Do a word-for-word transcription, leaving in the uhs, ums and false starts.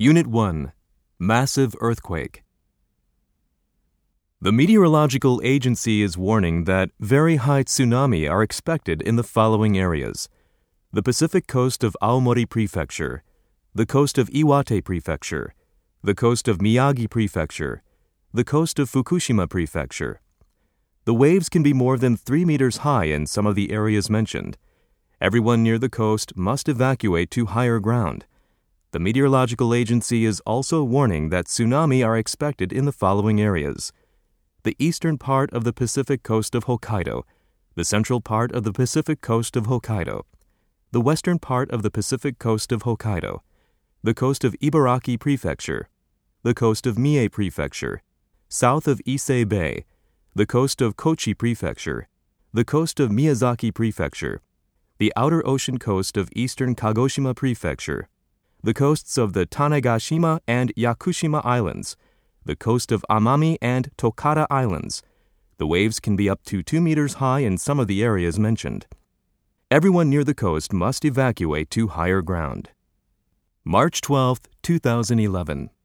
Unit one. Massive Earthquake. The Meteorological Agency is warning that very high tsunami are expected in the following areas: the Pacific coast of Aomori Prefecture, the coast of Iwate Prefecture, the coast of Miyagi Prefecture, the coast of Fukushima Prefecture. The waves can be more than three meters high in some of the areas mentioned. Everyone near the coast must evacuate to higher ground. The Meteorological Agency is also warning that tsunami are expected in the following areas: the eastern part of the Pacific coast of Hokkaido, the central part of the Pacific coast of Hokkaido, the western part of the Pacific coast of Hokkaido, the coast of Ibaraki Prefecture, the coast of Mie Prefecture, south of Ise Bay, the coast of Kochi Prefecture, the coast of Miyazaki Prefecture, the outer ocean coast of eastern Kagoshima Prefecture, the coasts of the Tanegashima and Yakushima Islands, the coast of Amami and Tokata Islands. The waves can be up to two meters high in some of the areas mentioned. Everyone near the coast must evacuate to higher ground. March twelfth, two thousand eleven.